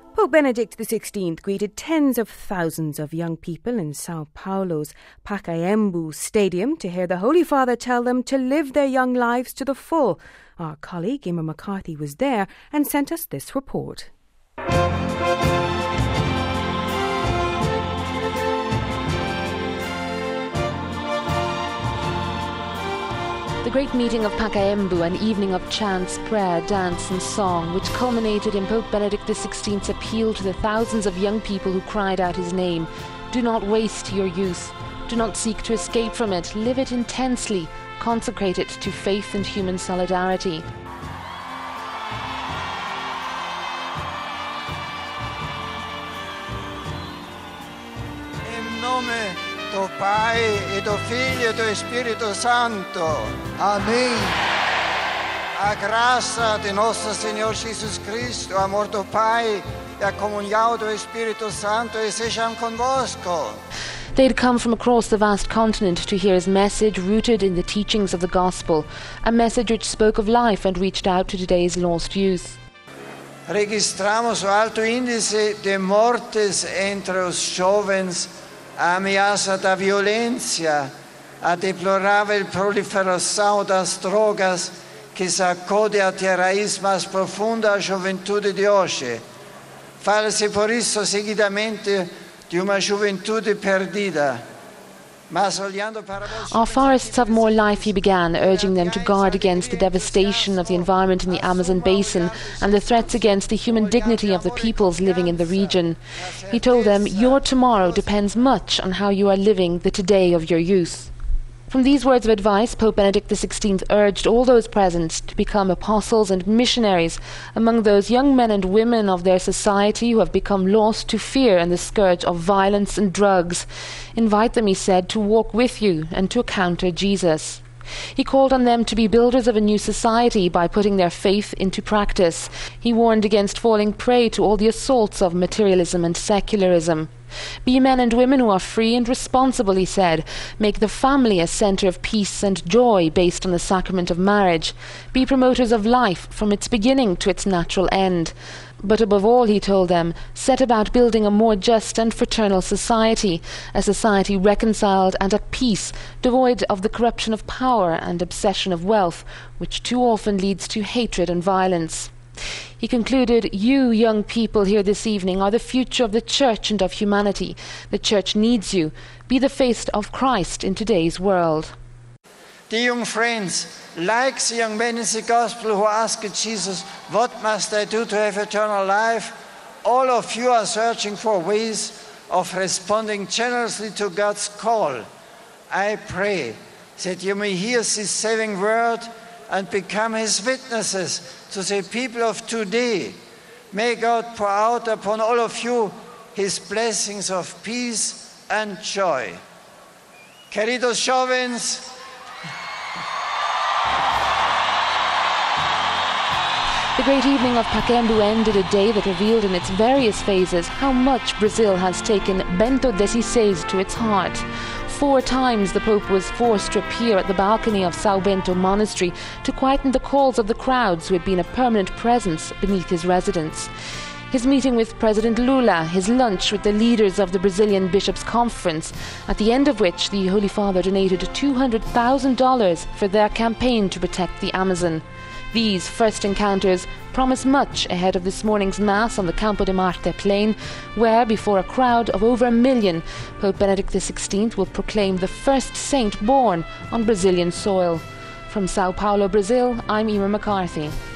Pope Benedict XVI greeted tens of thousands of young people in Sao Paulo's Pacaembu Stadium to hear the Holy Father tell them to live their young lives to the full. Our colleague Emer McCarthy was there and sent us this report. The great meeting of Pacaembu, an evening of chants, prayer, dance and song, which culminated in Pope Benedict XVI's appeal to the thousands of young people who cried out his name. Do not waste your youth. Do not seek to escape from it. Live it intensely. Consecrate it to faith and human solidarity. In nome do Pai e do Figlio e do Spirito Santo. Amém. A graça de nosso Senhor Jesus Cristo, o amor do Pai e a comunhão do Espírito Santo sejam convosco. They had come from across the vast continent to hear his message rooted in the teachings of the gospel, a message which spoke of life and reached out to today's lost youth. Registramos o alto índice de mortes entre os jovens, a ameaça da violência, a deplorável proliferação das drogas que sacode até a raiz mais profunda a juventude de hoje. Fala-se por isso seguidamente de uma juventude perdida. Mas olhando para você, Our forests have more life, he began, urging them to guard against the devastation of the environment in the Amazon basin and the threats against the human dignity of the peoples living in the region. He told them, your tomorrow depends much on how you are living the today of your youth. From these words of advice, Pope Benedict XVI urged all those present to become apostles and missionaries among those young men and women of their society who have become lost to fear and the scourge of violence and drugs. Invite them, he said, to walk with you and to encounter Jesus. He called on them to be builders of a new society by putting their faith into practice. He warned against falling prey to all the assaults of materialism and secularism. Be men and women who are free and responsible, he said. Make the family a centre of peace and joy based on the sacrament of marriage. Be promoters of life from its beginning to its natural end. But above all, he told them, set about building a more just and fraternal society, a society reconciled and at peace, devoid of the corruption of power and obsession of wealth, which too often leads to hatred and violence. He concluded, you young people here this evening are the future of the Church and of humanity. The Church needs you. Be the face of Christ in today's world. Dear young friends, like the young men in the Gospel who asked Jesus, what must I do to have eternal life? All of you are searching for ways of responding generously to God's call. I pray that you may hear this saving word and become his witnesses to the people of today. May God pour out upon all of you his blessings of peace and joy. Queridos jóvenes, The great evening of Pacaembu ended a day that revealed in its various phases how much Brazil has taken Bento XVI to its heart. 4 times the Pope was forced to appear at the balcony of São Bento Monastery to quieten the calls of the crowds who had been a permanent presence beneath his residence. His meeting with President Lula, his lunch with the leaders of the Brazilian Bishops' Conference, at the end of which the Holy Father donated $200,000 for their campaign to protect the Amazon. These first encounters promise much ahead of this morning's Mass on the Campo de Marte plain, where, before a crowd of over 1 million, Pope Benedict XVI will proclaim the first saint born on Brazilian soil. From Sao Paulo, Brazil, I'm Emer McCarthy.